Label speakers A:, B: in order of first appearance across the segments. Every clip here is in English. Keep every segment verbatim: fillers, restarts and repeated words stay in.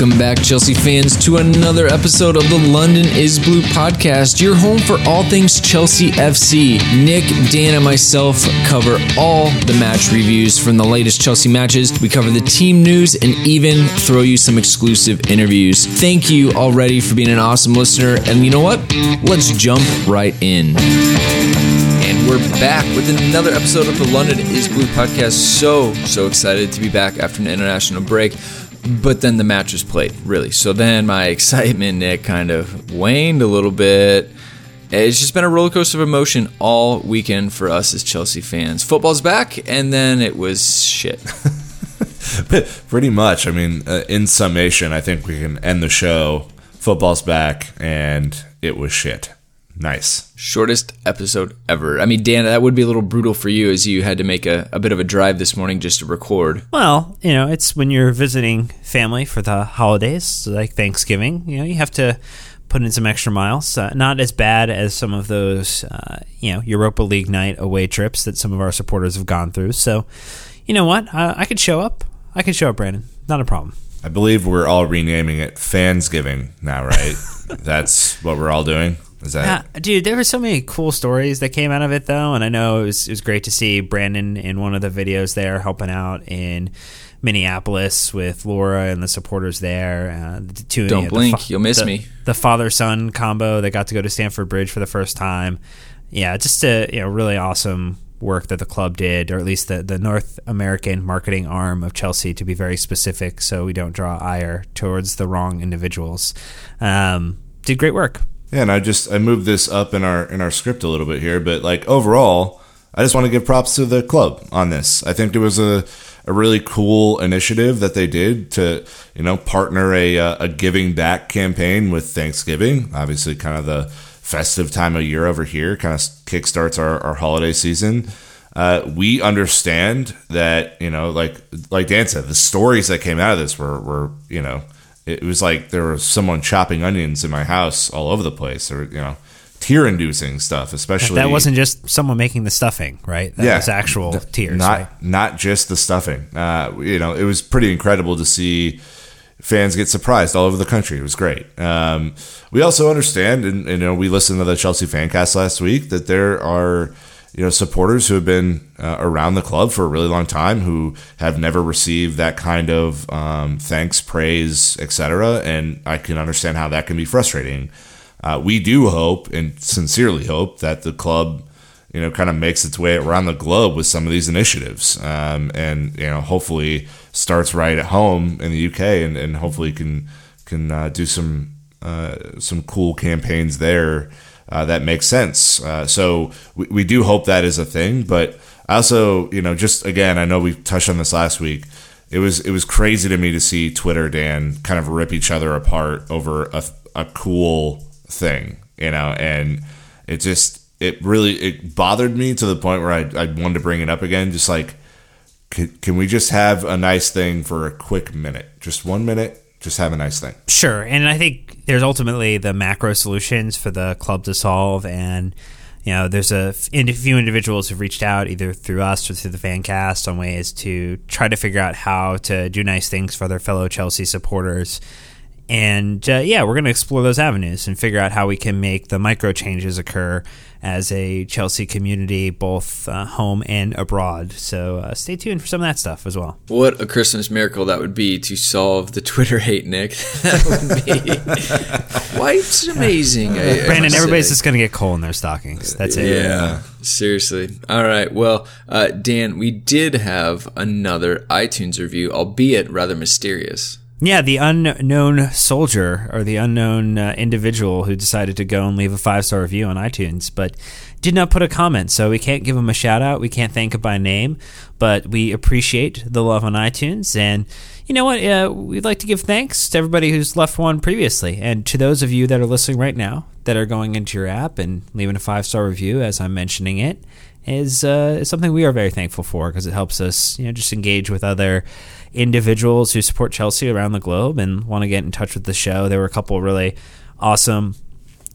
A: Welcome back, Chelsea fans, to another episode of the London is Blue podcast, your home for all things Chelsea F C. Nick, Dan, and myself cover all the match reviews from the latest Chelsea matches. We cover the team news and even throw you some exclusive interviews. Thank you already for being an awesome listener, and you know what? Let's jump right in. And we're back with another episode of the London is Blue podcast. So, so excited to be back after an international break. But then the match was played, really. So then my excitement, Nick, kind of waned a little bit. It's just been a roller coaster of emotion all weekend for us as Chelsea fans. Football's back, and then it was shit.
B: Pretty much. I mean, uh, in summation, I think we can end the show. Football's back, and it was shit. Nice.
A: Shortest episode ever. I mean, Dan, that would be a little brutal for you as you had to make a, a bit of a drive this morning just to record.
C: Well, you know, it's when you're visiting family for the holidays, like Thanksgiving, you know, you have to put in some extra miles. Uh, not as bad as some of those, uh, you know, Europa League night away trips that some of our supporters have gone through. So, you know what? Uh, I could show up. I could show up, Brandon. Not a problem.
B: I believe we're all renaming it Fansgiving now, right? That's what we're all doing? Is that
C: yeah, dude, there were so many cool stories that came out of it, though, and I know it was, it was great to see Brandon in one of the videos there helping out in Minneapolis with Laura and the supporters there. Uh, the two,
A: Don't
C: you know,
A: blink,
C: the fa-
A: you'll miss
C: the,
A: me.
C: The father-son combo that got to go to Stamford Bridge for the first time. Yeah, just a you know really awesome work that the club did, or at least the, the North American marketing arm of Chelsea, to be very specific, so we don't draw ire towards the wrong individuals. Um, did great work.
B: Yeah, and I just I moved this up in our in our script a little bit here, but like overall, I just want to give props to the club on this. I think it was a a really cool initiative that they did to, you know, partner a a giving back campaign with Thanksgiving. Obviously, kind of the festive time of year over here, kind of kickstarts our, our holiday season. Uh, we understand that, you know, like like Dan said, the stories that came out of this were were you know. It was like there was someone chopping onions in my house all over the place, or, you know, tear-inducing stuff, especially.
C: That wasn't just someone making the stuffing, right? That
B: yeah,
C: was actual
B: th-
C: tears,
B: not
C: right?
B: not just the stuffing. Uh, you know, it was pretty incredible to see fans get surprised all over the country. It was great. Um, we also understand, and, and you know, we listened to the Chelsea Fancast last week, that there are, you know, supporters who have been uh, around the club for a really long time who have never received that kind of um, thanks, praise, et cetera. And I can understand how that can be frustrating. Uh, we do hope, and sincerely hope, that the club, you know, kind of makes its way around the globe with some of these initiatives, um, and, you know, hopefully starts right at home in the U K, and, and hopefully can can uh, do some uh, some cool campaigns there. Uh, that makes sense. Uh, so we, we do hope that is a thing. But also, you know, just again, I know we touched on this last week. It was it was crazy to me to see Twitter, Dan, kind of rip each other apart over a, a cool thing, you know, and it just it really it bothered me to the point where I I wanted to bring it up again. Just like, can, can we just have a nice thing for a quick minute, just one minute? Just have a nice thing.
C: Sure, and I think there's ultimately the macro solutions for the club to solve, and you know, there's a few individuals who've reached out either through us or through the Fancast on ways to try to figure out how to do nice things for their fellow Chelsea supporters. And uh, yeah, we're going to explore those avenues and figure out how we can make the micro changes occur as a Chelsea community, both uh, home and abroad. So uh, stay tuned for some of that stuff as well.
A: What a Christmas miracle that would be to solve the Twitter hate, Nick. That would be quite amazing. I, I
C: Brandon, everybody's
A: say.
C: just going to get coal in their stockings. That's it.
A: Yeah, seriously. All right. Well, uh, Dan, we did have another iTunes review, albeit rather mysterious.
C: Yeah, the unknown soldier, or the unknown uh, individual who decided to go and leave a five-star review on iTunes, but did not put a comment, so we can't give him a shout-out. We can't thank him by name, but we appreciate the love on iTunes. And you know what? Uh, we'd like to give thanks to everybody who's left one previously, and to those of you that are listening right now that are going into your app and leaving a five-star review as I'm mentioning it, is uh, something we are very thankful for, because it helps us, you know, just engage with other individuals who support Chelsea around the globe and want to get in touch with the show. There were a couple of really awesome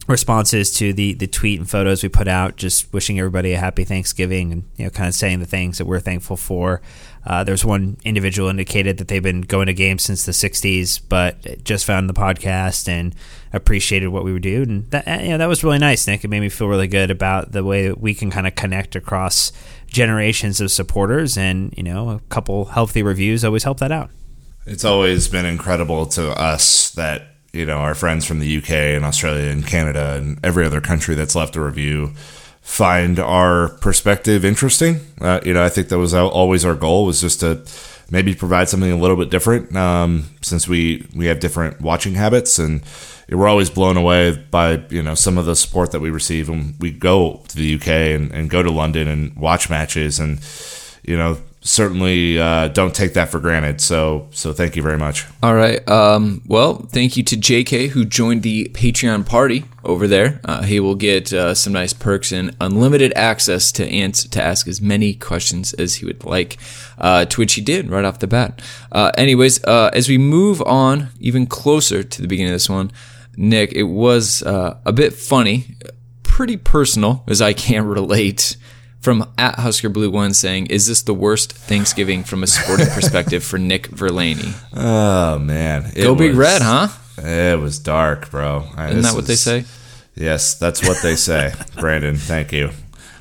C: responses to the the tweet and photos we put out, just wishing everybody a happy Thanksgiving and, you know, kind of saying the things that we're thankful for. Uh, there's one individual indicated that they've been going to games since the sixties, but just found the podcast and appreciated what we would do. And that, you know, that was really nice, Nick. It made me feel really good about the way that we can kind of connect across generations of supporters, and, you know, a couple healthy reviews always help that out.
B: It's always been incredible to us that, you know, our friends from the U K and Australia and Canada and every other country that's left a review find our perspective interesting. Uh, you know, I think that was always our goal, was just to maybe provide something a little bit different, um, since we, we have different watching habits, and we're always blown away by, you know, some of the support that we receive when we go to the U K and, and go to London and watch matches, and, you know, certainly uh, don't take that for granted. So so thank you very much.
A: All right. Um, well, thank you to J K, who joined the Patreon party over there. Uh, he will get uh, some nice perks and unlimited access to answer, to ask as many questions as he would like, uh, to which he did right off the bat. Uh, anyways, uh, as we move on even closer to the beginning of this one, Nick, it was uh, a bit funny, pretty personal, as I can relate, from at Husker Blue One saying, "Is this the worst Thanksgiving from a sporting perspective for Nick Verlaney?"
B: Oh man,
A: it Go Big
B: was,
A: Red, huh?
B: It was dark, bro.
A: Isn't that what
B: is,
A: they say?
B: Yes, that's what they say. Brandon, thank you.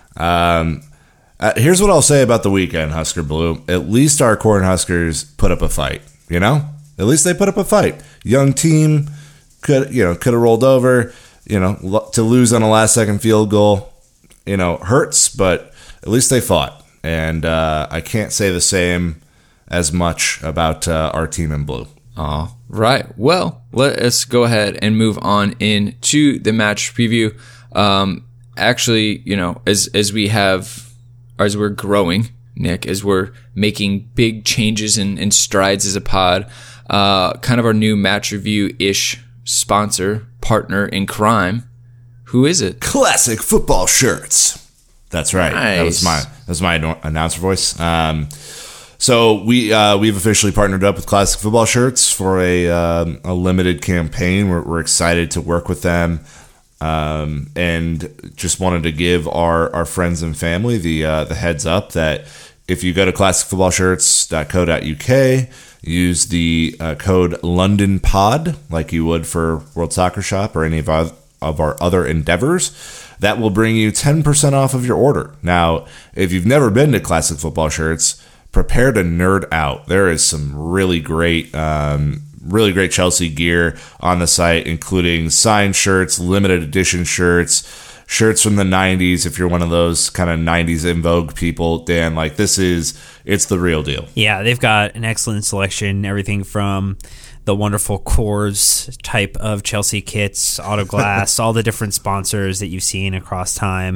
B: Um, uh, here's what I'll say about the weekend, Husker Blue. At least our Cornhuskers put up a fight. You know, at least they put up a fight. Young team could, you know, could have rolled over. You know, lo- to lose on a last second field goal, you know, hurts, but at least they fought, and uh, I can't say the same as much about uh, our team in blue.
A: All right. Well, let us go ahead and move on into the match preview. Um, actually, you know, as as we have, as we're growing, Nick, as we're making big changes and, and strides as a pod, uh, kind of our new match review-ish sponsor, partner in crime. Who is it?
B: Classic Football Shirts. That's right.
A: Nice.
B: That was my that was my announcer voice. Um, so we uh, we've officially partnered up with Classic Football Shirts for a um, a limited campaign. We're, we're excited to work with them, um, and just wanted to give our, our friends and family the uh, the heads up that if you go to classic football shirts dot co dot U K, use the uh, code LondonPod like you would for World Soccer Shop or any of our of our other endeavors, that will bring you ten percent off of your order. Now, if you've never been to Classic Football Shirts, prepare to nerd out. There is some really great, um, really great Chelsea gear on the site, including signed shirts, limited edition shirts, shirts from the nineties. If you're one of those kind of nineties in vogue people, Dan, like this is, it's the real deal.
C: Yeah, they've got an excellent selection, everything from the wonderful Coors type of Chelsea kits, Autoglass, all the different sponsors that you've seen across time.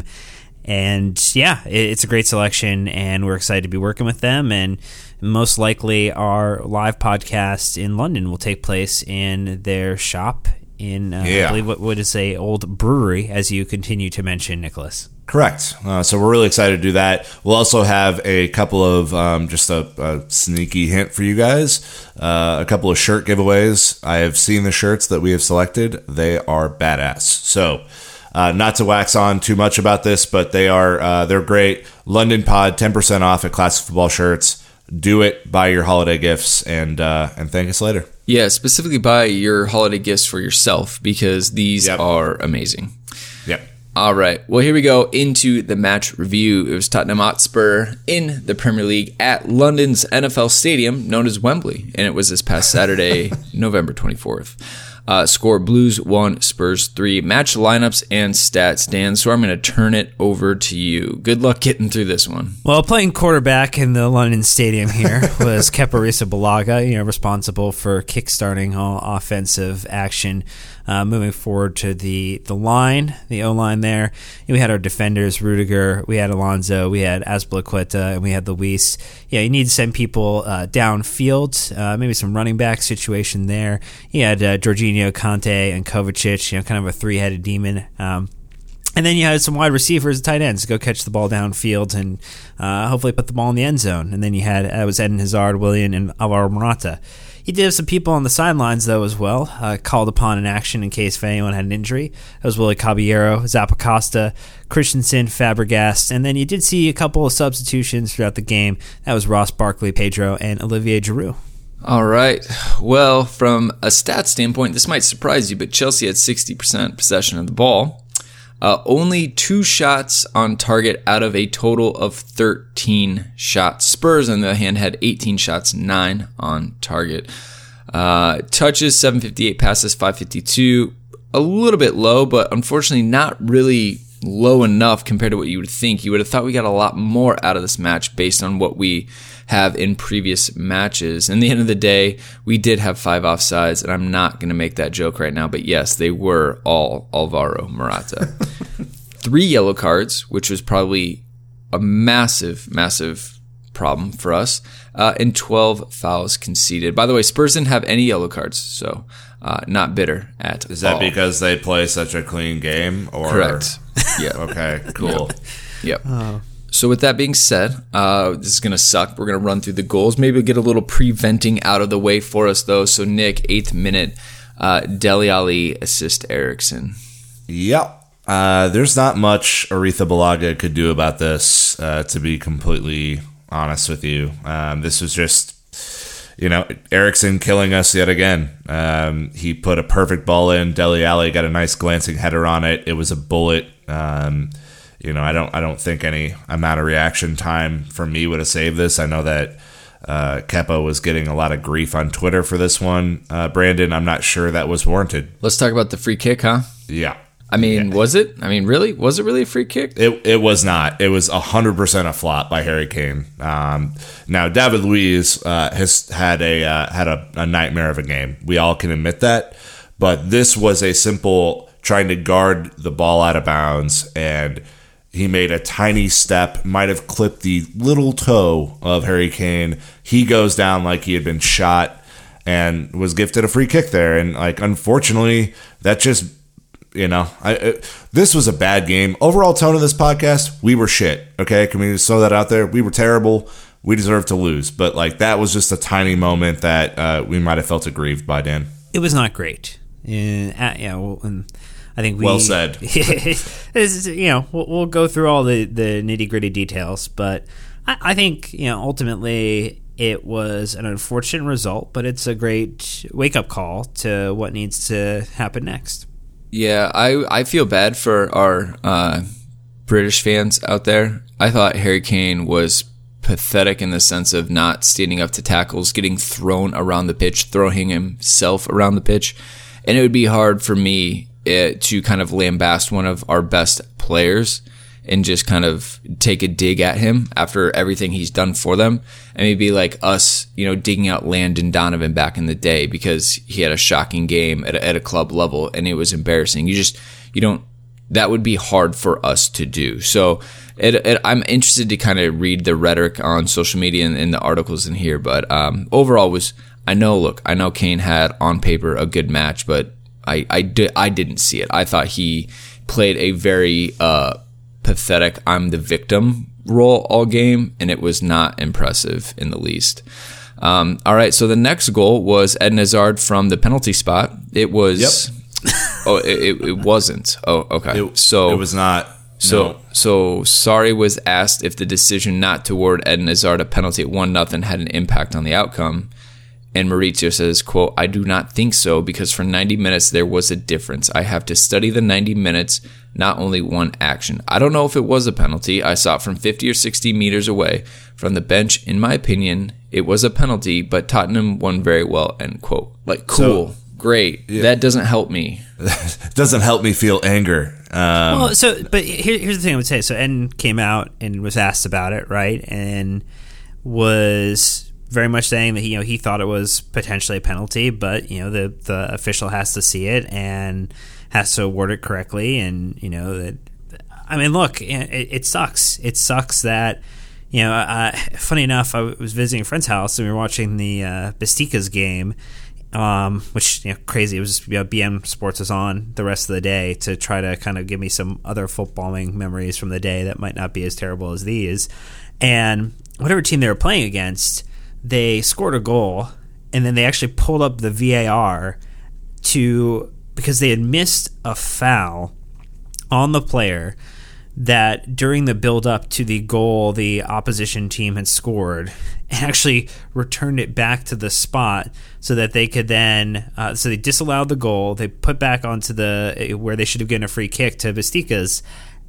C: And yeah, it's a great selection, and we're excited to be working with them. And most likely our live podcast in London will take place in their shop in, uh, yeah. I believe, what would is a old brewery, as you continue to mention, Nicholas.
B: Correct. Uh, so we're really excited to do that. We'll also have a couple of, um, just a, a sneaky hint for you guys, uh, a couple of shirt giveaways. I have seen the shirts that we have selected. They are badass. So uh, not to wax on too much about this, but they are, uh, they're great. London Pod, ten percent off at Classic Football Shirts. Do it, buy your holiday gifts, and uh, and thank us later.
A: Yeah, specifically buy your holiday gifts for yourself, because these yep. are amazing.
B: Yep.
A: All right. Well, here we go into the match review. It was Tottenham Hotspur in the Premier League at London's N F L Stadium, known as Wembley, and it was this past Saturday, November twenty-fourth. Uh, score Blues one, Spurs three. Match lineups and stats, Dan. So I'm going to turn it over to you. Good luck getting through this one.
C: Well, playing quarterback in the London Stadium here was Kepa Arrizabalaga, you know, responsible for kickstarting all offensive action. Uh, moving forward to the, the line, the O-line there, you know, we had our defenders, Rudiger, we had Alonso, we had Azpilicueta, and we had Luis. Yeah, you need to send people uh, downfield, uh, maybe some running back situation there. You had uh, Jorginho, Conte, and Kovacic, you know, kind of a three-headed demon. Um, and then you had some wide receivers and tight ends to go catch the ball downfield and uh, hopefully put the ball in the end zone. And then you had, uh, it was Eden Hazard, Willian, and Alvaro Morata. He did have some people on the sidelines, though, as well, uh, called upon in action in case if anyone had an injury. That was Willie Caballero, Zappacosta, Christensen, Fabregas, and then you did see a couple of substitutions throughout the game. That was Ross Barkley, Pedro, and Olivier Giroud.
A: All right. Well, from a stat standpoint, this might surprise you, but Chelsea had sixty percent possession of the ball. Uh, only two shots on target out of a total of thirteen shots. Spurs, on the other hand, had eighteen shots, nine on target. Uh, touches, seven fifty-eight, passes, five fifty-two. A little bit low, but unfortunately not really low enough compared to what you would think. You would have thought we got a lot more out of this match based on what we have in previous matches. In the end of the day, we did have five offsides, and I'm not going to make that joke right now, but yes, they were all Alvaro Morata. Three yellow cards, which was probably a massive, massive problem for us, uh, and twelve fouls conceded. By the way, Spurs didn't have any yellow cards, so uh, not bitter at all.
B: Is that all because they play such a clean game? Or?
A: Correct. Yeah.
B: Okay, cool.
A: Yep. yep. Oh. So with that being said, uh, this is going to suck. We're going to run through the goals. Maybe we'll get a little preventing out of the way for us, though. So, Nick, eighth minute, uh, Dele Alli assist Eriksen.
B: Yep. Uh, there's not much Aretha Balaga could do about this, uh, to be completely honest with you. Um, this was just, you know, Eriksen killing us yet again. Um, he put a perfect ball in. Dele Alli got a nice glancing header on it. It was a bullet. Um You know, I don't. I don't think any amount of reaction time from me would have saved this. I know that uh, Kepa was getting a lot of grief on Twitter for this one. Uh, Brandon, I'm not sure that was warranted.
A: Let's talk about the free kick, huh?
B: Yeah.
A: I mean,
B: yeah.
A: was it? I mean, really? Was it really a free kick?
B: It it was not. It was one hundred percent a flop by Harry Kane. Um, now, David Luiz uh, has had a uh, had a, a nightmare of a game. We all can admit that. But this was a simple trying to guard the ball out of bounds, and he made a tiny step, might have clipped the little toe of Harry Kane. He goes down like he had been shot and was gifted a free kick there. And, like, unfortunately, that just, you know, I, it, this was a bad game. Overall tone of this podcast, we were shit, okay? Can we just throw that out there? We were terrible. We deserved to lose. But, like, that was just a tiny moment that uh, we might have felt aggrieved by, Dan.
C: It was not great. And, uh, yeah, well, and I think we,
B: well said.
C: is, you know, we'll, we'll go through all the, the nitty gritty details, but I, I think, you know, ultimately it was an unfortunate result, but it's a great wake up call to what needs to happen next.
A: Yeah, I I feel bad for our uh, British fans out there. I thought Harry Kane was pathetic in the sense of not standing up to tackles, getting thrown around the pitch, throwing himself around the pitch, and it would be hard for me It, to kind of lambast one of our best players and just kind of take a dig at him after everything he's done for them. And it'd be like us, you know, digging out Landon Donovan back in the day because he had a shocking game at a, at a club level and it was embarrassing. You just, you don't, that would be hard for us to do. So it, it, I'm interested to kind of read the rhetoric on social media and, and the articles in here. But um, overall was, I know, look, I know Kane had on paper a good match, but I, I, di- I didn't see it. I thought he played a very uh, pathetic I'm the victim role all game, and it was not impressive in the least. Um, all right, so the next goal was Eden Hazard from the penalty spot. It was... Yep. oh, it, it wasn't. Oh, okay.
B: It,
A: so
B: it was not.
A: So,
B: no.
A: so Sarri was asked if the decision not to award Eden Hazard a penalty at one nothing had an impact on the outcome. And Maurizio says, quote, I do not think so because for ninety minutes there was a difference. I have to study the ninety minutes, not only one action. I don't know if it was a penalty. I saw it from fifty or sixty meters away from the bench. In my opinion, it was a penalty, but Tottenham won very well, end quote. Like, cool, so, great. Yeah. That doesn't help me.
B: doesn't help me feel anger. Um,
C: well, so, but here, here's the thing I would say. So Eden came out and was asked about it, right? And was very much saying that he, you know, he thought it was potentially a penalty, but you know the the official has to see it and has to award it correctly. And you know that, I mean, look, it, it sucks. It sucks that you know. Uh, funny enough, I was visiting a friend's house and we were watching the uh, Besiktas game, um, which you know crazy. It was you know, B M Sports was on the rest of the day to try to kind of give me some other footballing memories from the day that might not be as terrible as these. And whatever team they were playing against, they scored a goal, and then they actually pulled up the V A R to because they had missed a foul on the player that during the build-up to the goal the opposition team had scored, and actually returned it back to the spot so that they could then uh, so they disallowed the goal, they put back onto the where they should have given a free kick to Bastikas,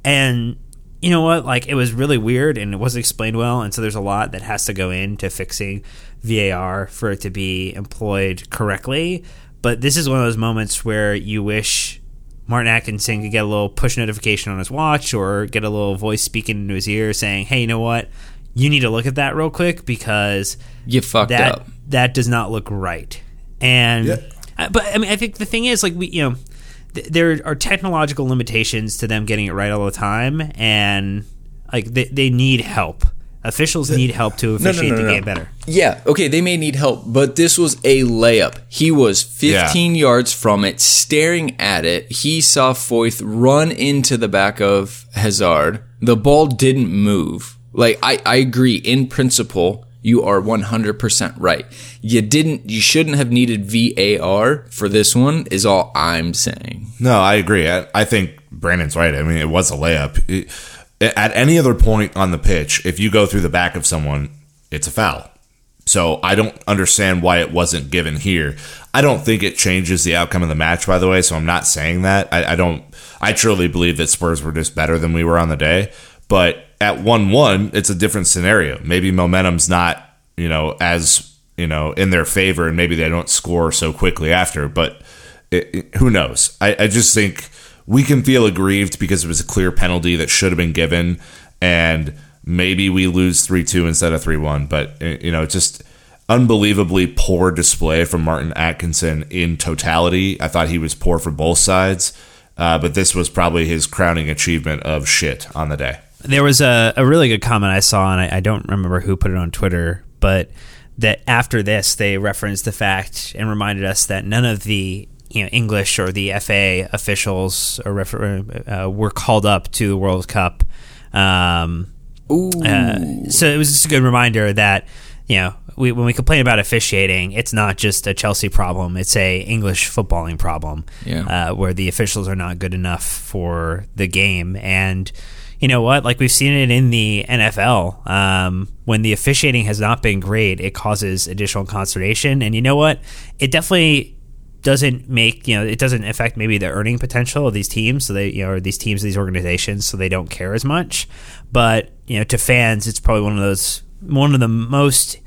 C: and you know what, like, it was really weird and it wasn't explained well, and so there's a lot that has to go into fixing V A R for it to be employed correctly. But this is one of those moments where you wish Martin Atkinson could get a little push notification on his watch or get a little voice speaking into his ear saying, hey, you know what, you need to look at that real quick because
A: you fucked
C: that,
A: up.
C: That does not look right. And
B: yeah.
C: but I mean, I think the thing is, like, we, you know, th- there are technological limitations to them getting it right all the time, and like they, they need help. Officials need help to officiate
A: no, no, no,
C: the
A: no.
C: game better.
A: Yeah, okay, they may need help, but this was a layup. He was fifteen yeah. yards from it, staring at it. He saw Foyth run into the back of Hazard. The ball didn't move. Like, I, I agree, in principle, you are one hundred percent right. You didn't, you shouldn't have needed V A R for this one, is all I'm saying.
B: No, I agree. I, I think Brandon's right. I mean, it was a layup. It, At any other point on the pitch, if you go through the back of someone, it's a foul. So I don't understand why it wasn't given here. I don't think it changes the outcome of the match, by the way, so I'm not saying that. I, I don't. I truly believe that Spurs were just better than we were on the day. But at one one, it's a different scenario. Maybe momentum's not, you know, as, you know, in their favor, and maybe they don't score so quickly after. But it, it, who knows? I, I just think we can feel aggrieved because it was a clear penalty that should have been given, and maybe we lose three two instead of three one. But, you know, just unbelievably poor display from Martin Atkinson in totality. I thought he was poor for both sides, uh, but this was probably his crowning achievement of shit on the day.
C: There was a, a really good comment I saw, and I, I don't remember who put it on Twitter, but that after this, they referenced the fact and reminded us that none of the you know, English or the F A officials or refer- uh, were called up to the World Cup. Um,
A: Ooh.
C: Uh, so it was just a good reminder that, you know, we, when we complain about officiating, it's not just a Chelsea problem. It's a English footballing problem,
A: yeah.
C: uh, where the officials are not good enough for the game. And you know what? Like, we've seen it in the N F L. Um, when the officiating has not been great, it causes additional consternation. And you know what? It definitely doesn't make, you know, it doesn't affect maybe the earning potential of these teams, so they, you know, or these teams, these organizations, so they don't care as much. But, you know, to fans, it's probably one of those, one of the most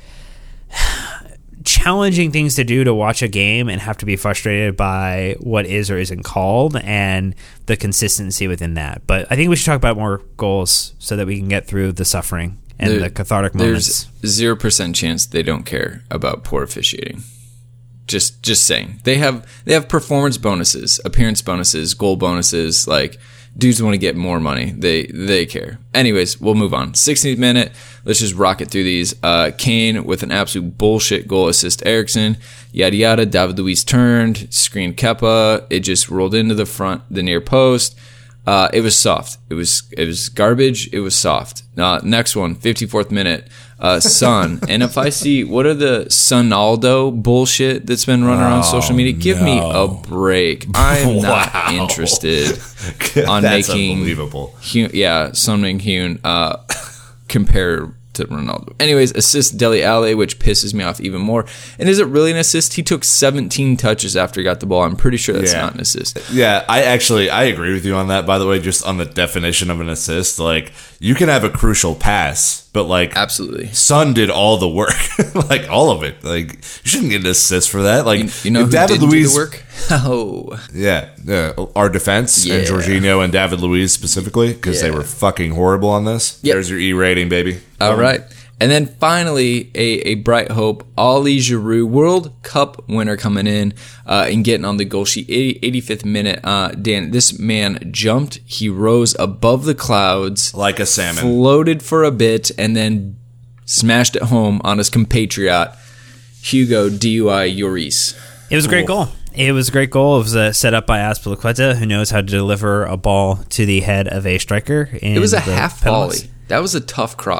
C: challenging things to do, to watch a game and have to be frustrated by what is or isn't called and the consistency within that. But I think we should talk about more goals so that we can get through the suffering and there, the cathartic moments.
A: There's zero percent chance they don't care about poor officiating. Just just saying. They have they have performance bonuses, appearance bonuses, goal bonuses. Like, dudes want to get more money. They they care. Anyways, we'll move on. sixteenth minute. Let's just rock it through these. Uh, Kane with an absolute bullshit goal assist. Eriksson. Yada yada. David Luiz turned. Screened Kepa. It just rolled into the front, the near post. Uh, it was soft. It was it was garbage. It was soft. Uh, next one. fifty-fourth minute. Uh, Son. And if I see, what are the Sonaldo bullshit that's been running around
B: oh,
A: social media? Give
B: no.
A: me a break. I'm
B: wow.
A: not interested on
B: That's
A: making,
B: unbelievable.
A: Hu- yeah, Son Heung-min uh, compare to Ronaldo. Anyways, assist Dele Alli, which pisses me off even more. And is it really an assist? He took seventeen touches after he got the ball. I'm pretty sure that's
B: yeah.
A: not an assist.
B: Yeah, I actually, I agree with you on that, by the way, just on the definition of an assist. Like, you can have a crucial pass, but like,
A: absolutely,
B: Son did all the work, like all of it. Like, you shouldn't get an assist for that. Like,
A: you, you know, who
B: David
A: didn't
B: Luiz,
A: do the work? Oh,
B: yeah, yeah, our defense
A: yeah.
B: and Jorginho and David Luiz specifically, because
A: yeah.
B: they were fucking horrible on this.
A: Yep.
B: There's your E rating, baby.
A: All
B: um,
A: right. And then finally, a, a bright hope, Ali Giroud, World Cup winner, coming in uh, and getting on the goal sheet. eighty-fifth minute. Uh, Dan, this man jumped. He rose above the clouds.
B: Like a salmon.
A: Floated for a bit and then smashed it home on his compatriot, Hugo D U I Lloris.
C: It was a great goal. It was a great goal. It was uh, set up by Azpilicueta, who knows how to deliver a ball to the head of a striker.
A: It was a half volley. That was a tough cross.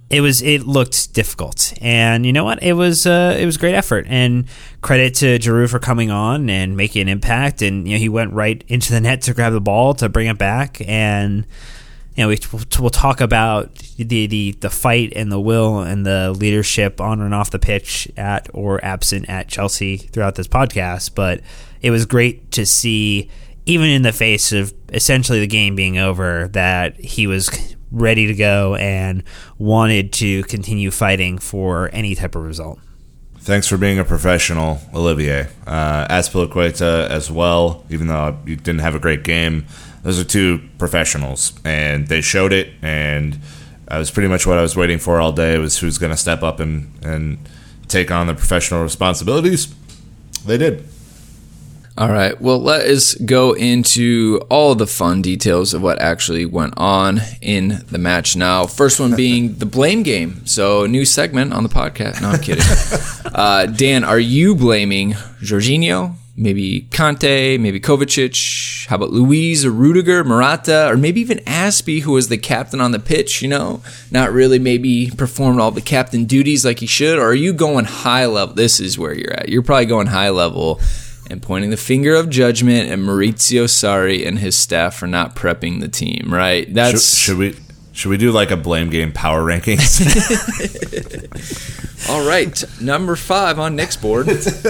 C: it was it looked difficult, and you know what? It was uh, it was great effort, and credit to Giroud for coming on and making an impact. And you know, he went right into the net to grab the ball to bring it back, and you know, we, we'll talk about the, the the fight and the will and the leadership on and off the pitch at or absent at Chelsea throughout this podcast. But it was great to see, even in the face of essentially the game being over, that he was ready to go and wanted to continue fighting for any type of result.
B: Thanks for being a professional, Olivier. Uh, Azpilicueta as well, even though you didn't have a great game. Those are two professionals, and they showed it, and that was pretty much what I was waiting for all day, was who's going to step up and, and take on the professional responsibilities. They did.
A: All right, well, let us go into all of the fun details of what actually went on in the match now. First one being the blame game. So, a new segment on the podcast. No, I'm kidding. uh, Dan, are you blaming Jorginho, maybe Kante, maybe Kovacic? How about Luiz or Rudiger, Morata, or maybe even Aspie, who was the captain on the pitch, you know, not really maybe performed all the captain duties like he should? Or are you going high level? This is where you're at. You're probably going high level and pointing the finger of judgment at Maurizio Sarri and his staff for not prepping the team, right? That's
B: should, should we should we do like a blame game power rankings?
A: All right, number five on Nick's board.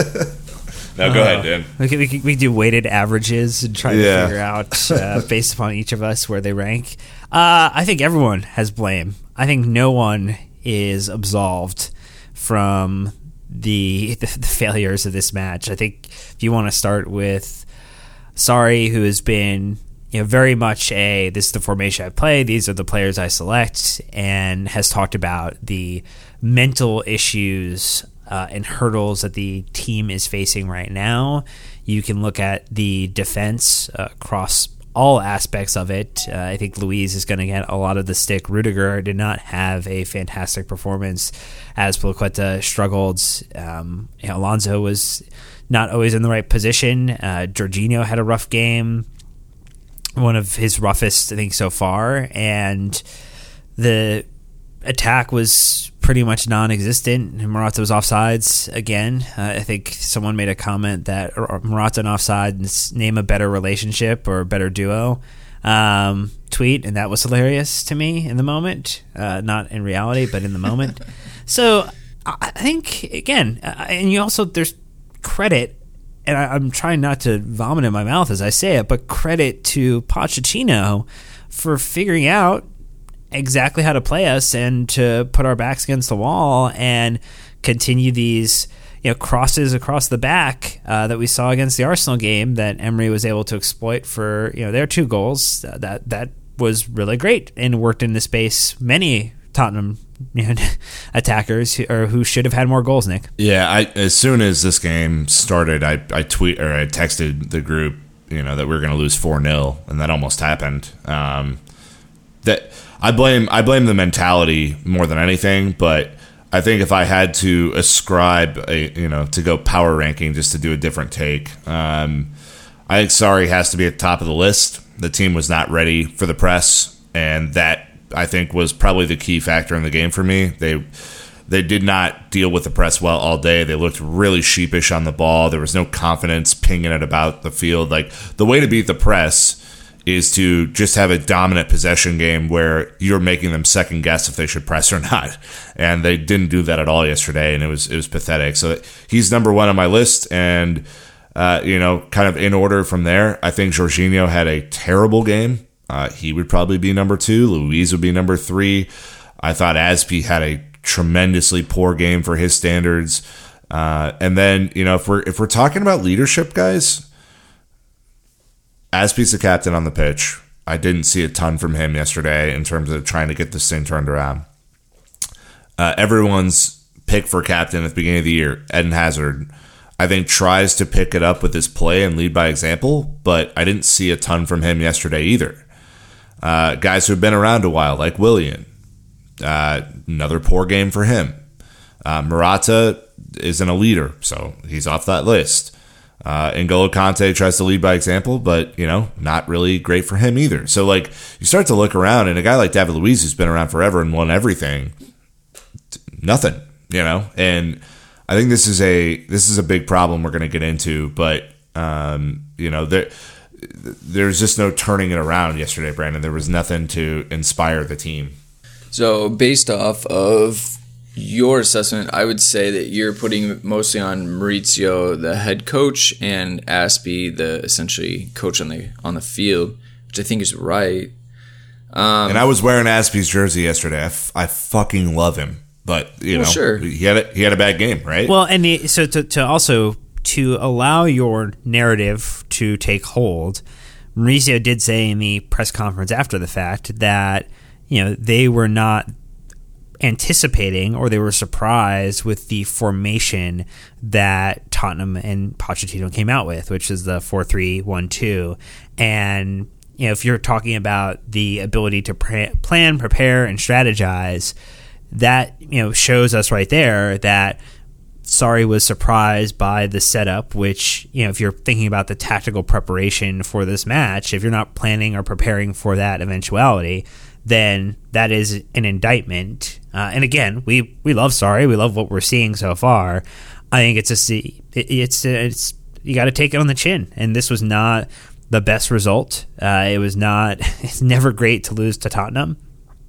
B: Now go uh, ahead, Dan.
C: We can, we can, we can do weighted averages and try
B: yeah.
C: to figure out uh, based upon each of us where they rank. Uh, I think everyone has blame. I think no one is absolved from The, the the failures of this match. I think if you want to start with Sarri, who has been, you know, very much a, this is the formation I play, these are the players I select, and has talked about the mental issues uh, and hurdles that the team is facing right now. You can look at the defense uh, across all aspects of it. Uh, I think Luiz is going to get a lot of the stick. Rudiger did not have a fantastic performance, as Azpilicueta struggled. Um, you know, Alonso was not always in the right position. Uh, Jorginho had a rough game, one of his roughest, I think, so far. And the attack was pretty much non-existent. Morata was offsides again. Uh, I think someone made a comment that Morata and offsides name a better relationship or a better duo um, tweet, and that was hilarious to me in the moment. Uh, not in reality, but in the moment. So I think, again, uh, and you also, there's credit, and I, I'm trying not to vomit in my mouth as I say it, but credit to Pochettino for figuring out exactly how to play us and to put our backs against the wall and continue these, you know, crosses across the back uh, that we saw against the Arsenal game that Emery was able to exploit for, you know, their two goals. Uh, that that was really great and worked in the space many Tottenham, you know, attackers who, or who should have had more goals, Nick.
B: Yeah, I, as soon as this game started, I, I tweet or I texted the group, you know, that we were going to lose four nil, and that almost happened. Um, that I blame I blame the mentality more than anything, but I think if I had to ascribe a, you know, to go power ranking just to do a different take, um, I think Sarri has to be at the top of the list. The team was not ready for the press, and that, I think, was probably the key factor in the game for me. They they did not deal with the press well all day. They looked really sheepish on the ball. There was no confidence pinging it about the field. Like, the way to beat the press is to just have a dominant possession game where you're making them second guess if they should press or not. And they didn't do that at all yesterday, and it was it was pathetic. So he's number one on my list, and uh, you know, kind of in order from there, I think Jorginho had a terrible game. Uh, he would probably be number two. Luiz would be number three. I thought Aspie had a tremendously poor game for his standards. Uh, and then, you know, if we're if we're talking about leadership, guys, Aspie's the captain on the pitch. I didn't see a ton from him yesterday in terms of trying to get this thing turned around. Uh, everyone's pick for captain at the beginning of the year, Eden Hazard, I think tries to pick it up with his play and lead by example, but I didn't see a ton from him yesterday either. Uh, guys who have been around a while, like Willian, uh, another poor game for him. Uh, Morata isn't a leader, so he's off that list. Uh, N'Golo Kante tries to lead by example, but, you know, not really great for him either. So, like, you start to look around, and a guy like David Luiz, who's been around forever and won everything, nothing, you know, and I think this is a this is a big problem we're going to get into, but um, you know, there there's just no turning it around yesterday, Brandon. There was nothing to inspire the team.
A: So based off of your assessment, I would say that you're putting mostly on Maurizio, the head coach, and Aspie, the essentially coach on the on the field, which I think is right. Um,
B: and I was wearing Aspie's jersey yesterday. I, f- I fucking love him, but you
A: well,
B: know,
A: sure.
B: he had a, he had a bad game, right?
C: Well, and the, so to, to also to allow your narrative to take hold, Maurizio did say in the press conference after the fact that, you know, they were not anticipating or they were surprised with the formation that Tottenham and Pochettino came out with, which is the four three one two. And, you know, if you're talking about the ability to pre- plan, prepare, and strategize, that, you know, shows us right there that Sarri was surprised by the setup, which, you know, if you're thinking about the tactical preparation for this match, if you're not planning or preparing for that eventuality, then that is an indictment. Uh, and again, we, we love Sarri. We love what we're seeing so far. I think it's a, it, it's, it's, you got to take it on the chin. And this was not the best result. Uh, it was not, it's never great to lose to Tottenham.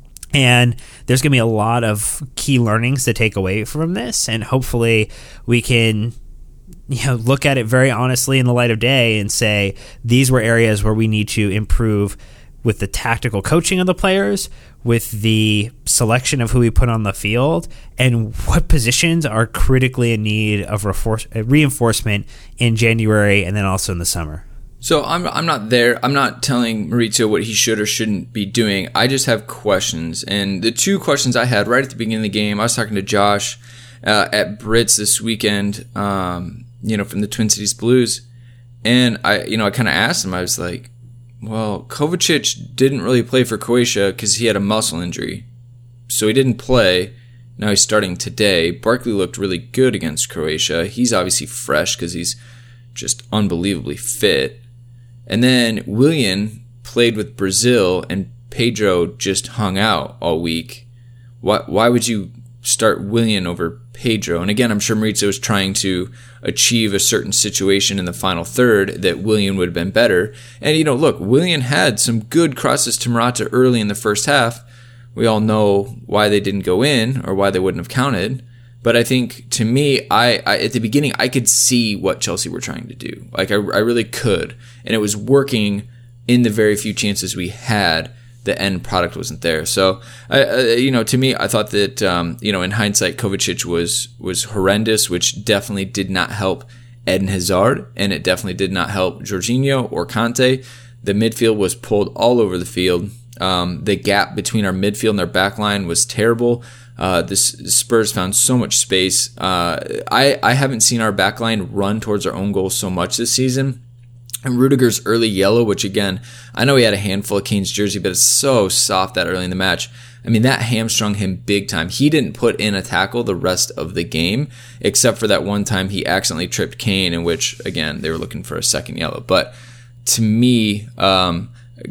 C: And there's going to be a lot of key learnings to take away from this. And hopefully we can, you know, look at it very honestly in the light of day and say, these were areas where we need to improve with the tactical coaching of the players, with the selection of who we put on the field, and what positions are critically in need of reinforcement in January and then also in the summer.
A: So I'm I'm not there. I'm not telling Maurizio what he should or shouldn't be doing. I just have questions. And the two questions I had right at the beginning of the game, I was talking to Josh uh, at Brits this weekend, um, you know, from the Twin Cities Blues. And I, you know, I kind of asked him, I was like, well, Kovacic didn't really play for Croatia because he had a muscle injury. So he didn't play. Now he's starting today. Barkley looked really good against Croatia. He's obviously fresh because he's just unbelievably fit. And then Willian played with Brazil and Pedro just hung out all week. Why, why would you start Willian over Pedro? And again, I'm sure Maurizio was trying to achieve a certain situation in the final third that Willian would have been better. And, you know, look, Willian had some good crosses to Morata early in the first half. We all know why they didn't go in or why they wouldn't have counted. But I think, to me, I, I at the beginning, I could see what Chelsea were trying to do. Like, I, I really could. And it was working in the very few chances we had. The end product wasn't there. So, uh, you know, to me, I thought that, um, you know, in hindsight, Kovacic was was horrendous, which definitely did not help Eden Hazard, and it definitely did not help Jorginho or Conte. The midfield was pulled all over the field. Um, the gap between our midfield and their back line was terrible. Uh, the Spurs found so much space. Uh, I, I haven't seen our back line run towards our own goal so much this season. And Rudiger's early yellow, which again, I know he had a handful of Kane's jersey, but it's so soft that early in the match. I mean, that hamstrung him big time. He didn't put in a tackle the rest of the game, except for that one time he accidentally tripped Kane, in which, again, they were looking for a second yellow. But to me, um,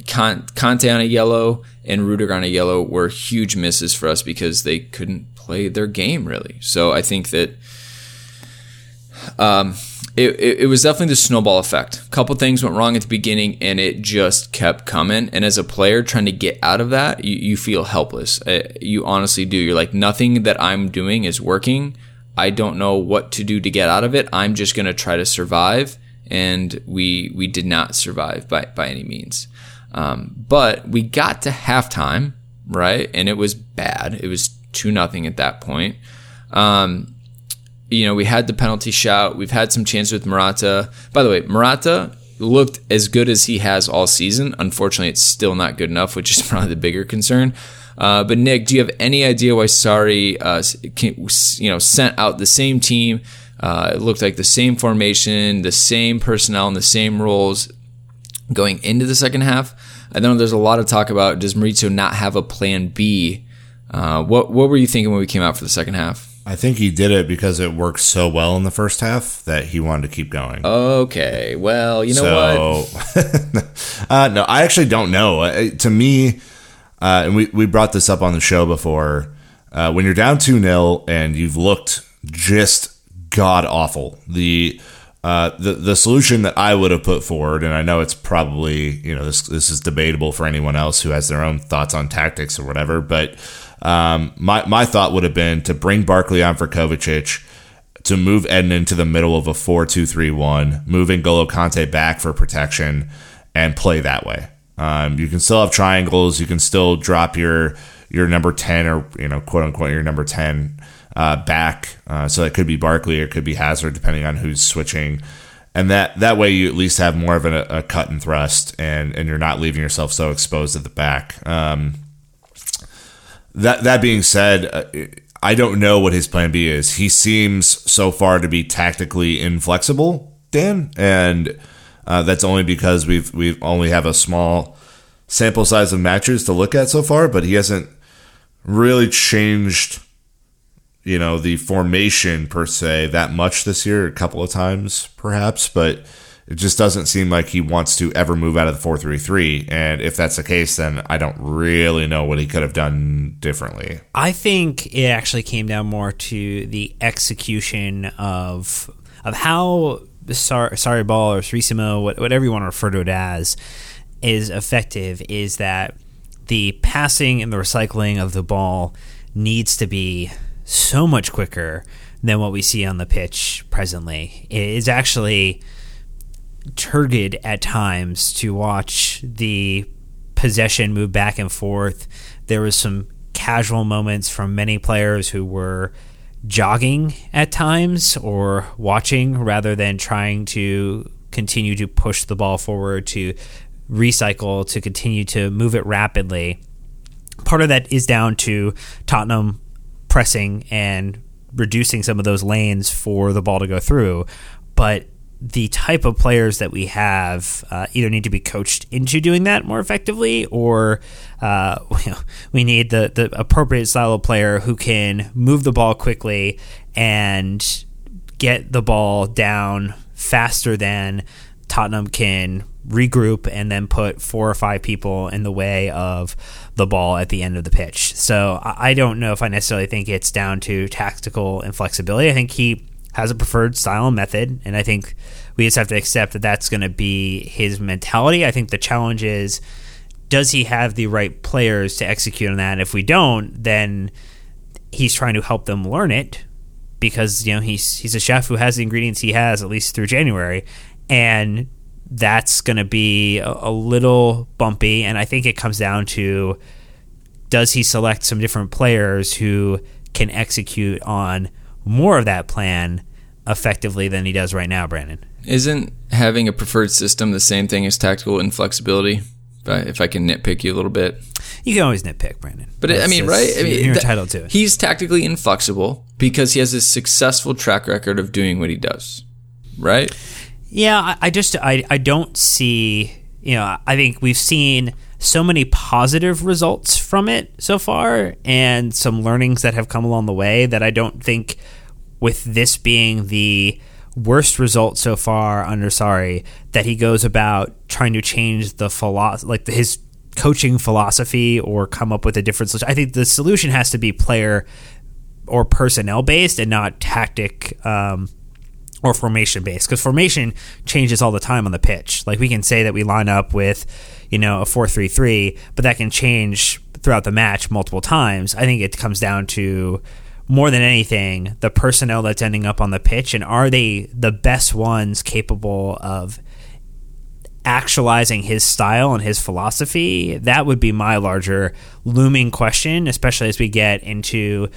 A: Conte on a yellow and Rudiger on a yellow were huge misses for us because they couldn't play their game, really. So I think that um, it, it, it was definitely the snowball effect. A couple things went wrong at the beginning, and it just kept coming. And as a player trying to get out of that, you, you feel helpless. Uh, you honestly do. You're like, nothing that I'm doing is working. I don't know what to do to get out of it. I'm just going to try to survive. And we we did not survive by, by any means. Um, but we got to halftime, right? And it was bad. It was two nothing at that point. Um, you know, we had the penalty shout. We've had some chances with Morata. By the way, Morata looked as good as he has all season. Unfortunately, it's still not good enough, which is probably the bigger concern. Uh, but Nick, do you have any idea why Sarri, uh, you know, sent out the same team? Uh, it looked like the same formation, the same personnel, and the same roles going into the second half. I know there's a lot of talk about, does Maurizio not have a plan B? Uh, what what were you thinking when we came out for the second half?
B: I think he did it because it worked so well in the first half that he wanted to keep going.
A: Okay, well, you know so,
B: what? uh, no, I actually don't know. Uh, to me, uh, and we, we brought this up on the show before, uh, when you're down two nil and you've looked just god awful, the uh, the the solution that I would have put forward, and I know it's probably, you know, this this is debatable for anyone else who has their own thoughts on tactics or whatever, but um, my my thought would have been to bring Barkley on for Kovacic, to move Ednan to the middle of a four two three one, move N'Golo Kante back for protection, and play that way. Um, you can still have triangles. You can still drop your your number ten, or, you know, quote unquote, your number ten uh, back. Uh, so that could be Barkley or it could be Hazard, depending on who's switching. And that, that way you at least have more of a, a cut and thrust, and, and you're not leaving yourself so exposed at the back. Um, that that being said, uh, I don't know what his plan B is. He seems so far to be tactically inflexible, Dan, and uh, that's only because we've we've only have a small sample size of matches to look at so far. But he hasn't really changed, you know, the formation per se that much this year. A couple of times, perhaps, but it just doesn't seem like he wants to ever move out of the four three three. And if that's the case, then I don't really know what he could have done differently.
C: I think it actually came down more to the execution of of how Sar- Sarri ball or Sarissimo, whatever you want to refer to it as, is effective, is that the passing and the recycling of the ball needs to be so much quicker than what we see on the pitch presently. It is actually turgid at times to watch the possession move back and forth. There was some casual moments from many players who were jogging at times or watching rather than trying to continue to push the ball forward, to recycle, to continue to move it rapidly. Part of that is down to Tottenham pressing and reducing some of those lanes for the ball to go through, but the type of players that we have uh, either need to be coached into doing that more effectively, or uh, you know, we need the, the appropriate style of player who can move the ball quickly and get the ball down faster than Tottenham can regroup and then put four or five people in the way of the ball at the end of the pitch. So I don't know if I necessarily think it's down to tactical inflexibility. I think he has a preferred style and method, and I think we just have to accept that that's going to be his mentality. I think the challenge is, does he have the right players to execute on that? And if we don't, then he's trying to help them learn it, because, you know, he's he's a chef who has the ingredients he has at least through January, and that's going to be a, a little bumpy. And I think it comes down to, does he select some different players who can execute on more of that plan effectively than he does right now, Brandon?
A: Isn't having a preferred system the same thing as tactical inflexibility? If I can nitpick you a little bit.
C: You can always nitpick, Brandon.
A: But that's, I mean, right? I mean,
C: you're entitled to it.
A: He's tactically inflexible because he has a successful track record of doing what he does, right?
C: Yeah, I, I just I, I don't see, you know, I think we've seen so many positive results from it so far, and some learnings that have come along the way, that I don't think, with this being the worst result so far under Sarri, that he goes about trying to change the philosophy, like his coaching philosophy, or come up with a different solution. I think the solution has to be player or personnel based, and not tactic um, or formation based, because formation changes all the time on the pitch. Like, we can say that we line up with, you know, a four three three, but that can change throughout the match multiple times. I think it comes down to, more than anything, the personnel that's ending up on the pitch, and are they the best ones capable of actualizing his style and his philosophy? That would be my larger looming question, especially as we get into,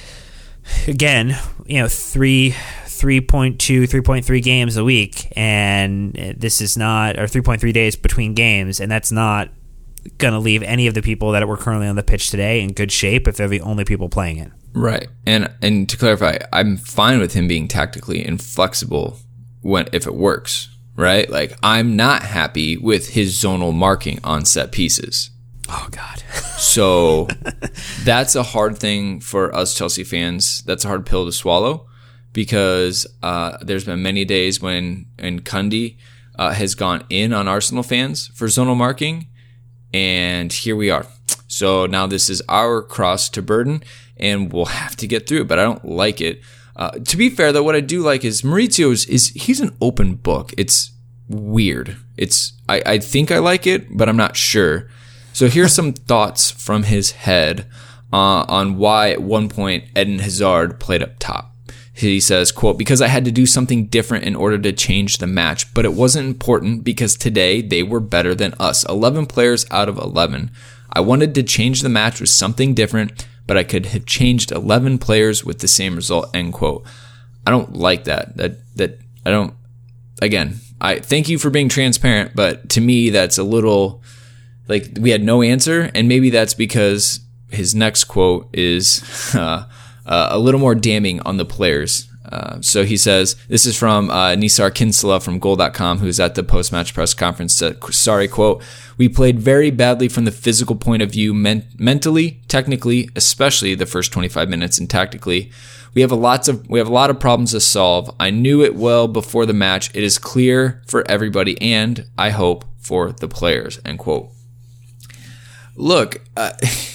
C: again, you know, three, three point two, three point three games a week, and this is not, or three point three days between games, and that's not going to leave any of the people that were currently on the pitch today in good shape if they're the only people playing it.
A: Right. And and to clarify, I'm fine with him being tactically inflexible when if it works, right? Like, I'm not happy with his zonal marking on set pieces.
C: Oh, God.
A: So that's a hard thing for us Chelsea fans. That's a hard pill to swallow, because uh, there's been many days when and Cundy uh, has gone in on Arsenal fans for zonal marking, and here we are. So now this is our cross to burden, and we'll have to get through it, but I don't like it. Uh, to be fair, though, what I do like is Maurizio is, is he's an open book. It's weird. It's I, I think I like it, but I'm not sure. So here's some thoughts from his head uh, on why at one point Eden Hazard played up top. He says, quote, because I had to do something different in order to change the match, but it wasn't important because today they were better than us. eleven players out of eleven. I wanted to change the match with something different, but I could have changed eleven players with the same result, end quote. I don't like that. That, that, I don't, again, I thank you for being transparent, but to me, that's a little, like, we had no answer, and maybe that's because his next quote is, uh, Uh, a little more damning on the players. Uh, so he says, this is from uh, Nisar Kinsella from goal dot com, who's at the post-match press conference, said, sorry, quote, we played very badly from the physical point of view, men- mentally, technically, especially the first twenty-five minutes, and tactically. We have a lots of we have a lot of problems to solve. I knew it well before the match. It is clear for everybody, and I hope for the players, end quote. Look, uh,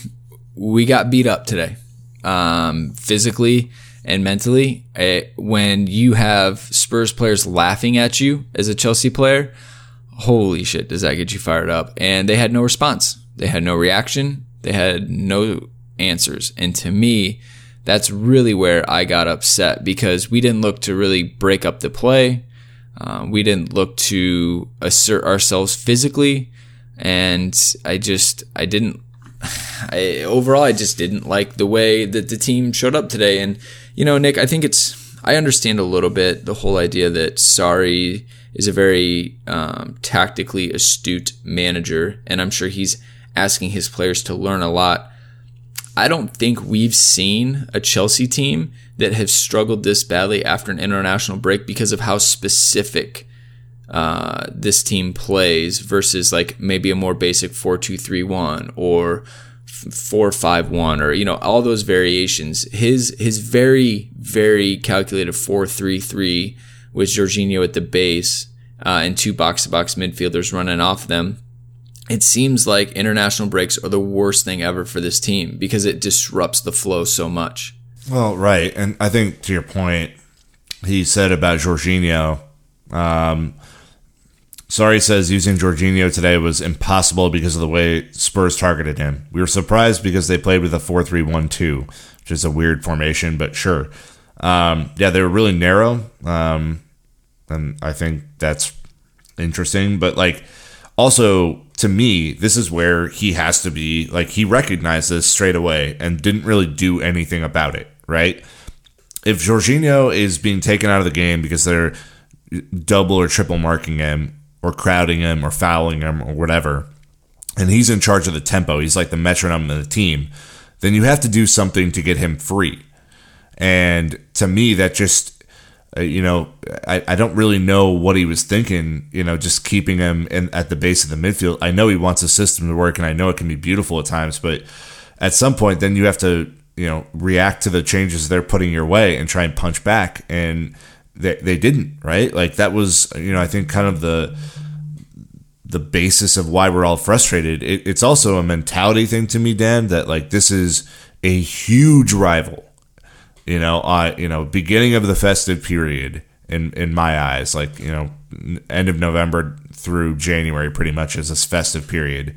A: we got beat up today. Um, physically and mentally, uh, when you have Spurs players laughing at you as a Chelsea player, holy shit, does that get you fired up? And they had no response. They had no reaction. They had no answers. And to me, that's really where I got upset, because we didn't look to really break up the play. Uh, we didn't look to assert ourselves physically. And I just, I didn't, I, overall, I just didn't like the way that the team showed up today. And, you know, Nick, I think it's, I understand a little bit the whole idea that Sarri is a very um, tactically astute manager, and I'm sure he's asking his players to learn a lot. I don't think we've seen a Chelsea team that has struggled this badly after an international break because of how specific Uh, this team plays versus like maybe a more basic four two three one or four five one, or, you know, all those variations. His his very, very calculated four three three with Jorginho at the base uh, and two box-to-box midfielders running off them. It seems like international breaks are the worst thing ever for this team because it disrupts the flow so much.
B: Well, right. And I think to your point, he said about Jorginho, um, Sarri says using Jorginho today was impossible because of the way Spurs targeted him. We were surprised because they played with a four three one two, which is a weird formation, but sure. Um, yeah, they were really narrow, um, and I think that's interesting. But, like, also, to me, this is where he has to be, like, he recognized this straight away and didn't really do anything about it, right? If Jorginho is being taken out of the game because they're double or triple marking him, or crowding him, or fouling him, or whatever, and he's in charge of the tempo, he's like the metronome of the team, then you have to do something to get him free. And to me, that just, uh, you know, I, I don't really know what he was thinking, you know, just keeping him in, at the base of the midfield. I know he wants the system to work, and I know it can be beautiful at times, but at some point, then you have to, you know, react to the changes they're putting your way and try and punch back. And They they didn't, right? Like, that was, you know, I think kind of the the basis of why we're all frustrated. It, it's also a mentality thing to me, Dan, that, like, this is a huge rival. You know, uh, you know, beginning of the festive period in in my eyes, like, you know, end of November through January, pretty much is this festive period,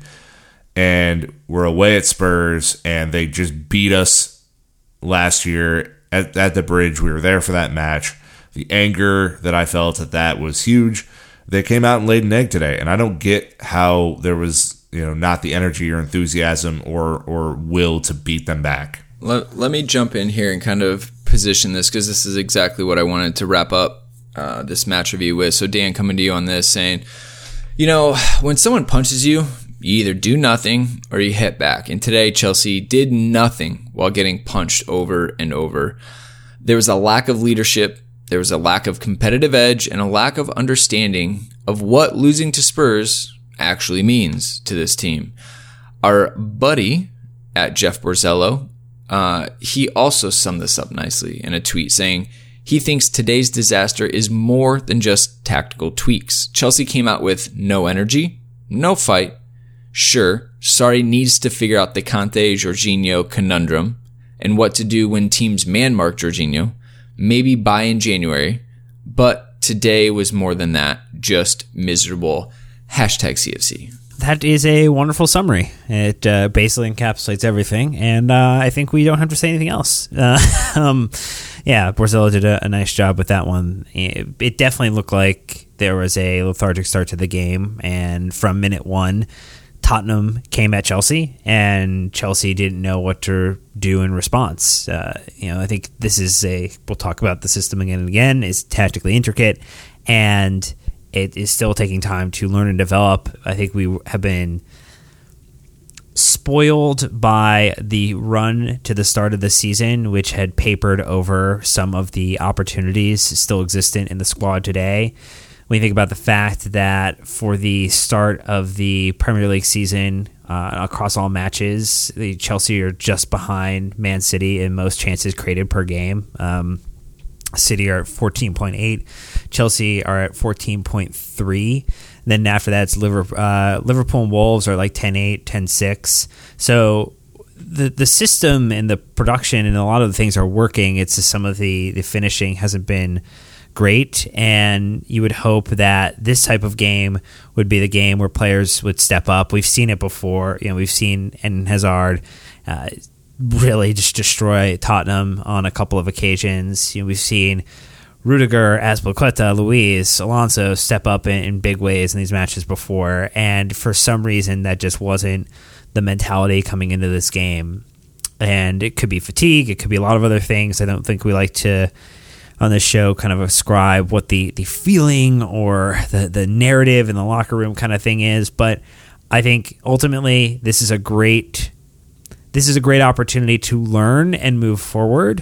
B: and we're away at Spurs, and they just beat us last year at at the Bridge. We were there for that match. The anger that I felt at that was huge. They came out and laid an egg today, and I don't get how there was, you know, not the energy or enthusiasm or or will to beat them back.
A: Let, let me jump in here and kind of position this, because this is exactly what I wanted to wrap up uh, this match review with. So, Dan, coming to you on this, saying, you know, when someone punches you, you either do nothing or you hit back. And today, Chelsea did nothing while getting punched over and over. There was a lack of leadership. There was a lack of competitive edge and a lack of understanding of what losing to Spurs actually means to this team. Our buddy at Jeff Borzello, uh, he also summed this up nicely in a tweet, saying he thinks today's disaster is more than just tactical tweaks. Chelsea came out with no energy, no fight, Sure, Sarri needs to figure out the Conte-Jorginho conundrum and what to do when teams man-mark Jorginho, maybe buy in January, but today was more than that, just miserable. Hashtag C F C.
C: That is a wonderful summary. It uh, basically encapsulates everything, and uh, I think we don't have to say anything else. Uh, um, yeah, Borzella did a, a nice job with that one. It, it definitely looked like there was a lethargic start to the game, and from minute one, Tottenham came at Chelsea, and Chelsea didn't know what to do in response. Uh, you know, I think this is a, we'll talk about the system again and again, is tactically intricate, and it is still taking time to learn and develop. I think we have been spoiled by the run to the start of the season, which had papered over some of the opportunities still existent in the squad today. When you think about the fact that for the start of the Premier League season, uh, across all matches, the Chelsea are just behind Man City in most chances created per game. Um, City are at fourteen point eight. Chelsea are at fourteen point three. Then after that, it's Liverpool, uh, Liverpool and Wolves are like ten eight, ten six. So the the system and the production and a lot of the things are working. It's just some of the, the finishing hasn't been great, and you would hope that this type of game would be the game where players would step up. We've seen it before. You know, we've seen Eden Hazard uh, really just destroy Tottenham on a couple of occasions. You know, we've seen Rudiger, Azpilicueta, Luis, Alonso step up in, in big ways in these matches before, and for some reason that just wasn't the mentality coming into this game. And it could be fatigue, it could be a lot of other things. I don't think we like to, on this show, kind of ascribe what the, the feeling or the, the narrative in the locker room kind of thing is, but I think ultimately this is a great this is a great opportunity to learn and move forward.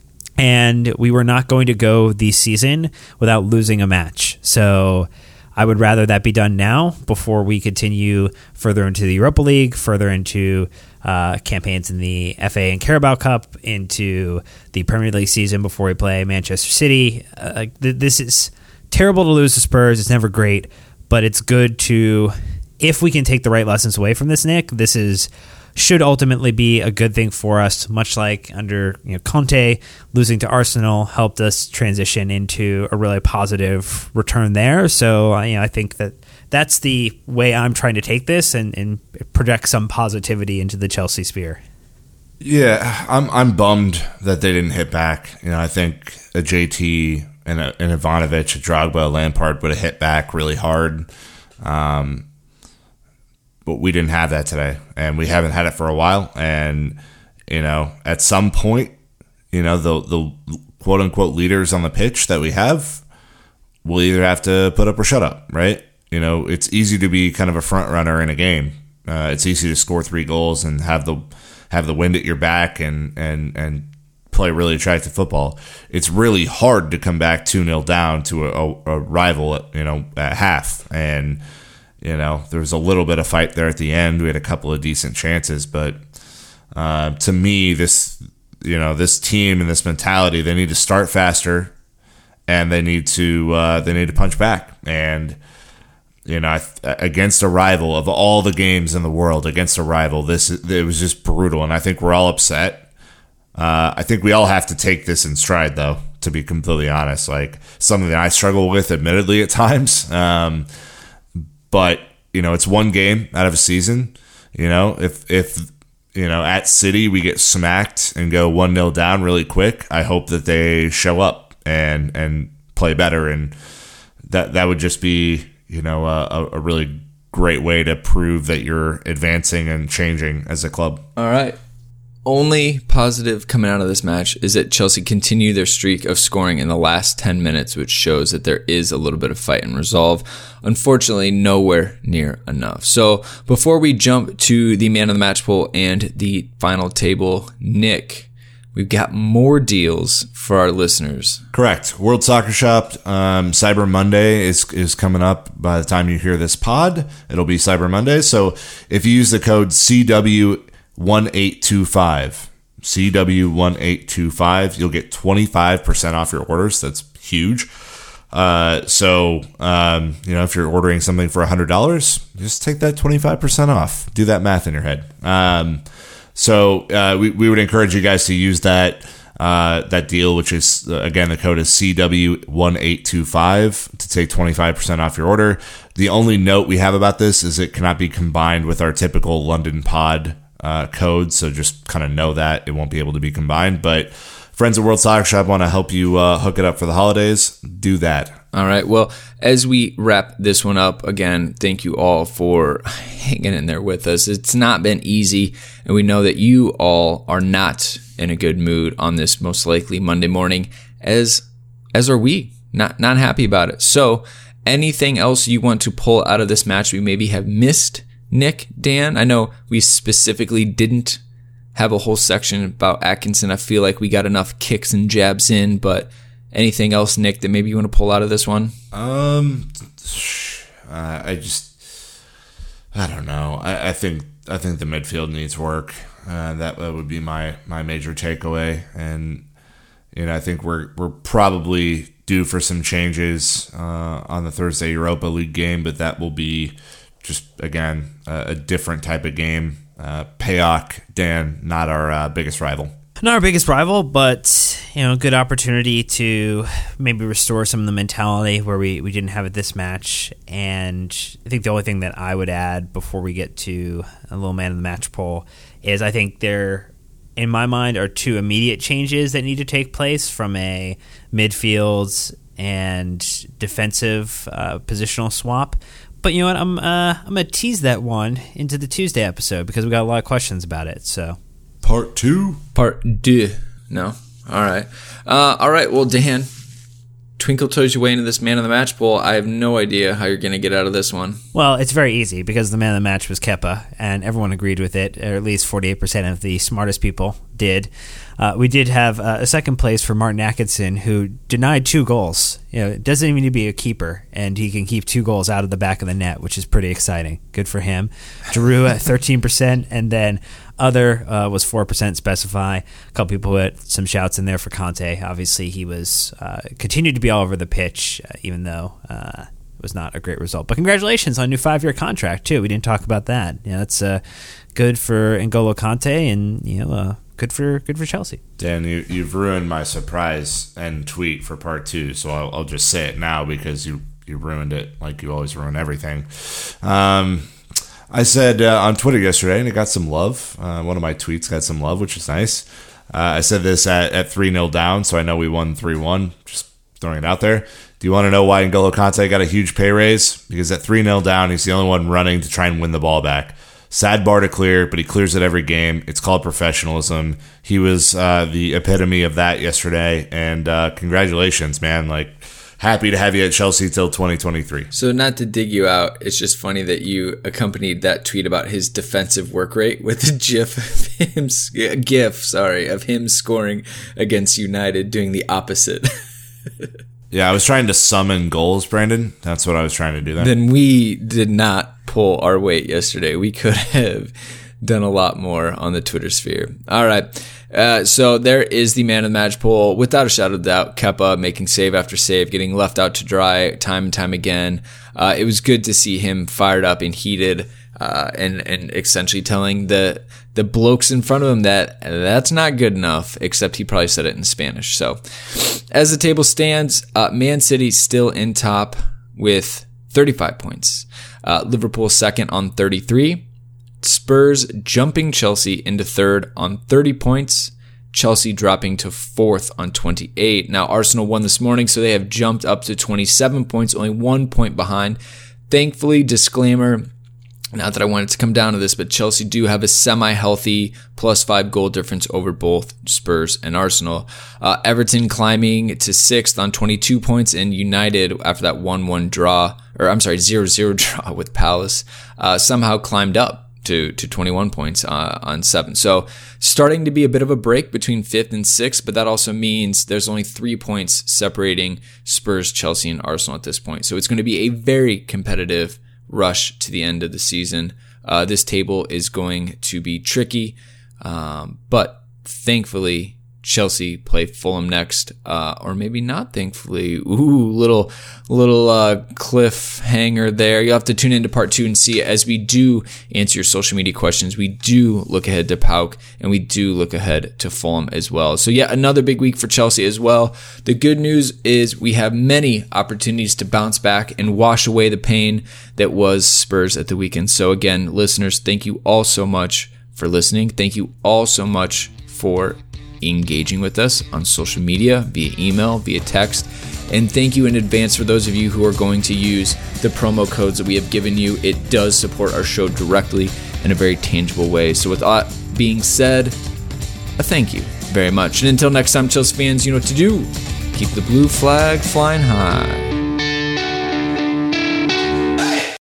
C: And we were not going to go this season without losing a match. So I would rather that be done now before we continue further into the Europa League, further into uh, campaigns in the F A and Carabao Cup, into the Premier League season before we play Manchester City. Uh, th- this is terrible to lose to Spurs. It's never great, but it's good to, if we can take the right lessons away from this, Nick, this is should ultimately be a good thing for us, much like under you know, Conte, losing to Arsenal helped us transition into a really positive return there. So you know, I think that that's the way I'm trying to take this and, and project some positivity into the Chelsea sphere.
B: Yeah, I'm I'm bummed that they didn't hit back. You know, I think a J T and a, an Ivanovic, a Drogba, a Lampard would have hit back really hard. Um, But we didn't have that today, and we haven't had it for a while. And, you know, at some point, you know, the the quote-unquote leaders on the pitch that we have will either have to put up or shut up, right? You know, it's easy to be kind of a front runner in a game. Uh, it's easy to score three goals and have the have the wind at your back and, and, and play really attractive football. It's really hard to come back two nil down to a, a, a rival, at, you know, at half. And You know, there was a little bit of fight there at the end. We had a couple of decent chances, but uh, to me, this you know this team and this mentality, they need to start faster, and they need to uh, they need to punch back. And you know, against a rival of all the games in the world, against a rival, this it was just brutal, and I think we're all upset. Uh, I think we all have to take this in stride, though. To be completely honest, like something that I struggle with, admittedly, at times. Um, But, you know, it's one game out of a season. You know, if, if you know, at City we get smacked and go one nil down really quick, I hope that they show up and and play better. And that that would just be, you know, a, a really great way to prove that you're advancing and changing as a club.
A: All right. Only positive coming out of this match is that Chelsea continue their streak of scoring in the last ten minutes, which shows that there is a little bit of fight and resolve. Unfortunately, nowhere near enough. So before we jump to the man of the match poll and the final table, Nick, we've got more deals for our listeners.
B: Correct. World Soccer Shop, um, Cyber Monday is is coming up by the time you hear this pod. It'll be Cyber Monday. So if you use the code C W one eight two five, C W one eight two five, you'll get twenty-five percent off your orders. That's huge. Uh, so, um, you know, if you're ordering something for one hundred dollars, just take that twenty-five percent off. Do that math in your head. Um, so uh, we, we would encourage you guys to use that uh, that deal, which is, uh, again, the code is C W one eight two five to take twenty-five percent off your order. The only note we have about this is it cannot be combined with our typical London Pod uh, code, so just kind of know that. It won't be able to be combined, but friends at World Soccer Shop want to help you uh, hook it up for the holidays. Do that.
A: All right. Well, as we wrap this one up, again, thank you all for hanging in there with us. It's not been easy, and we know that you all are not in a good mood on this most likely Monday morning, as as are we. Not not happy about it. So, anything else you want to pull out of this match we maybe have missed, Nick, Dan? I know we specifically didn't have a whole section about Atkinson. I feel like we got enough kicks and jabs in, but anything else, Nick, that maybe you want to pull out of this one?
B: Um, uh, I just, I don't know. I, I think I think the midfield needs work. Uh, that, that would be my my major takeaway, and you know I think we're we're probably due for some changes uh, on the Thursday Europa League game, but that will be just again a, a different type of game. Uh, Paok, Dan, not our uh, biggest rival.
C: Not our biggest rival, but you know, good opportunity to maybe restore some of the mentality where we, we didn't have it this match. And I think the only thing that I would add before we get to a little man of the match poll is I think there, in my mind, are two immediate changes that need to take place from a midfield and defensive uh, positional swap. But you know what? I'm uh, I'm gonna tease that one into the Tuesday episode because we got a lot of questions about it. So,
B: part two,
A: part two. No, all right, uh, all right. Well, Dan, twinkle toes your way into this man of the match poll. I have no idea how you're gonna get out of this one.
C: Well, it's very easy because the man of the match was Kepa, and everyone agreed with it, or at least forty-eight percent of the smartest people did. Uh, we did have uh, a second place for Martin Atkinson, who denied two goals. You know, it doesn't even need to be a keeper, and he can keep two goals out of the back of the net, which is pretty exciting. Good for him. Giroud at thirteen percent, and then other uh, was four percent specify. A couple people put some shouts in there for Conte. Obviously, he was uh, continued to be all over the pitch, uh, even though uh, it was not a great result. But congratulations on a new five-year contract, too. We didn't talk about that. You know, that's uh, good for N'Golo Conte, and, you know, uh, Good for good for Chelsea.
B: Dan, you, you've ruined my surprise end tweet for part two, so I'll, I'll just say it now because you, you ruined it like you always ruin everything. Um, I said uh, on Twitter yesterday, and it got some love. Uh, one of my tweets got some love, which is nice. Uh, I said this at, at three nil down, so I know we won three one. Just throwing it out there. Do you want to know why N'Golo Conte got a huge pay raise? Because at three nil down, he's the only one running to try and win the ball back. Sad bar to clear, but he clears it every game. It's called professionalism. He was uh, the epitome of that yesterday, and uh, congratulations, man. Like, happy to have you at Chelsea till twenty twenty-three.
A: So not to dig you out, it's just funny that you accompanied that tweet about his defensive work rate with a gif of him, a gif, sorry, of him scoring against United, doing the opposite.
B: Yeah, I was trying to summon goals, Brandon. That's what I was trying to do there.
A: Then we did not pull our weight yesterday. We could have done a lot more on the Twitter sphere. All right. Uh, so there is the man of the match poll. Without a shadow of doubt, Kepa making save after save, getting left out to dry time and time again. Uh, it was good to see him fired up and heated, uh, and, and essentially telling the, the blokes in front of him that that's not good enough, except he probably said it in Spanish. So as the table stands, uh, Man City still in top with thirty-five points. Uh, Liverpool second on thirty-three. Spurs jumping Chelsea into third on thirty points. Chelsea dropping to fourth on twenty-eight. Now, Arsenal won this morning, so they have jumped up to twenty-seven points, only one point behind. Thankfully, disclaimer, not that I wanted to come down to this, but Chelsea do have a semi-healthy plus five goal difference over both Spurs and Arsenal. Uh, Everton climbing to sixth on twenty-two points, and United, after that one one draw, or I'm sorry, zero zero draw with Palace, uh, somehow climbed up to, to twenty-one points uh, on seven. So starting to be a bit of a break between fifth and sixth, but that also means there's only three points separating Spurs, Chelsea, and Arsenal at this point. So it's going to be a very competitive rush to the end of the season. Uh, this table is going to be tricky, um, but thankfully Chelsea play Fulham next, uh, or maybe not, thankfully. Ooh, little little uh, cliffhanger there. You'll have to tune into part two and see it as we do answer your social media questions. We do look ahead to P A O K, and we do look ahead to Fulham as well. So yeah, another big week for Chelsea as well. The good news is we have many opportunities to bounce back and wash away the pain that was Spurs at the weekend. So again, listeners, thank you all so much for listening. Thank you all so much for engaging with us on social media, via email, via text. And thank you in advance for those of you who are going to use the promo codes that we have given you. It does support our show directly in a very tangible way. So with that being said, a thank you very much. And until next time, Chelsea fans, you know what to do. Keep the blue flag flying high.